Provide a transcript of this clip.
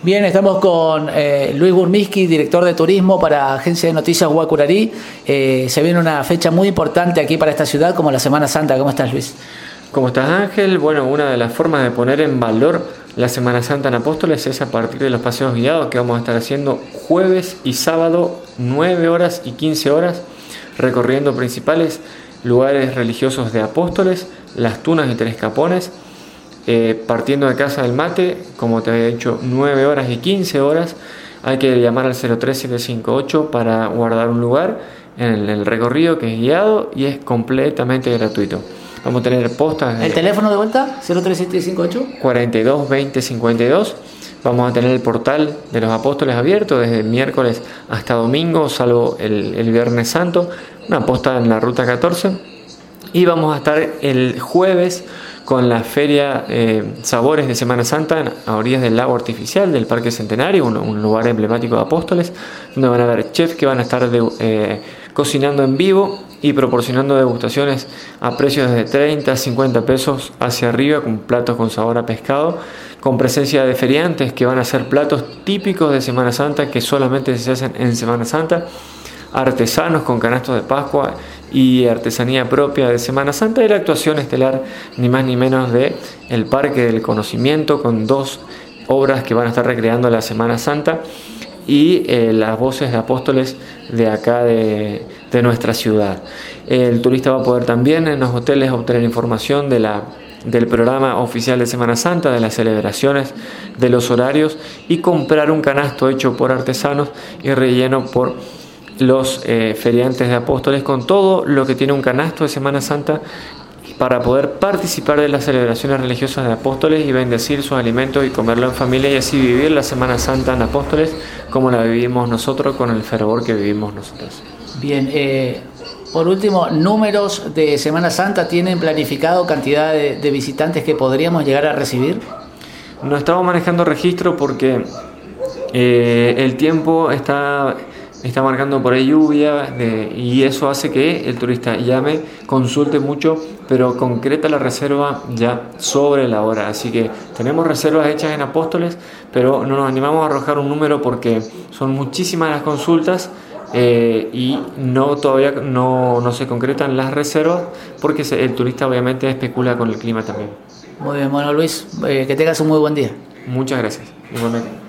Bien, estamos con Luis Burmiski, director de turismo para Agencia de Noticias Guacurarí. Se viene una fecha muy importante aquí para esta ciudad como la Semana Santa. ¿Cómo estás, Luis? ¿Cómo estás, Ángel? Bueno, una de las formas de poner en valor la Semana Santa en Apóstoles es a partir de los paseos guiados que vamos a estar haciendo jueves y sábado, 9 horas y 15 horas, recorriendo principales lugares religiosos de Apóstoles, Las Tunas y Tres Capones, partiendo de Casa del Mate, como te había dicho, 9 horas y 15 horas. Hay que llamar al 03758 para guardar un lugar en el recorrido, que es guiado y es completamente gratuito. Vamos a tener postas. ¿El teléfono de vuelta? 03758 42 20 52. Vamos a tener el portal de los Apóstoles abierto desde miércoles hasta domingo, salvo el Viernes Santo. Una posta en la ruta 14. Y vamos a estar el jueves con la feria Sabores de Semana Santa a orillas del lago artificial del Parque Centenario, un lugar emblemático de Apóstoles, donde van a haber chefs que van a estar cocinando en vivo y proporcionando degustaciones a precios de 30 a 50 pesos hacia arriba, con platos con sabor a pescado, con presencia de feriantes que van a hacer platos típicos de Semana Santa que solamente se hacen en Semana Santa, artesanos con canastos de Pascua y artesanía propia de Semana Santa, y la actuación estelar ni más ni menos de el Parque del Conocimiento, con 2 obras que van a estar recreando la Semana Santa y las voces de Apóstoles de acá de nuestra ciudad. El turista va a poder también en los hoteles obtener información del programa oficial de Semana Santa, de las celebraciones, de los horarios, y comprar un canasto hecho por artesanos y relleno por los feriantes de Apóstoles, con todo lo que tiene un canasto de Semana Santa, para poder participar de las celebraciones religiosas de Apóstoles y bendecir sus alimentos y comerlo en familia, y así vivir la Semana Santa en Apóstoles como la vivimos nosotros, con el fervor que vivimos nosotros. Bien, por último, números de Semana Santa. ¿Tienen planificado cantidad de visitantes que podríamos llegar a recibir? No estamos manejando registro porque el tiempo está marcando por ahí lluvia, y eso hace que el turista llame, consulte mucho, pero concreta la reserva ya sobre la hora. Así que tenemos reservas hechas en Apóstoles, pero no nos animamos a arrojar un número porque son muchísimas las consultas y todavía no se concretan las reservas, porque el turista obviamente especula con el clima también. Muy bien, bueno, Luis, que tengas un muy buen día. Muchas gracias, igualmente.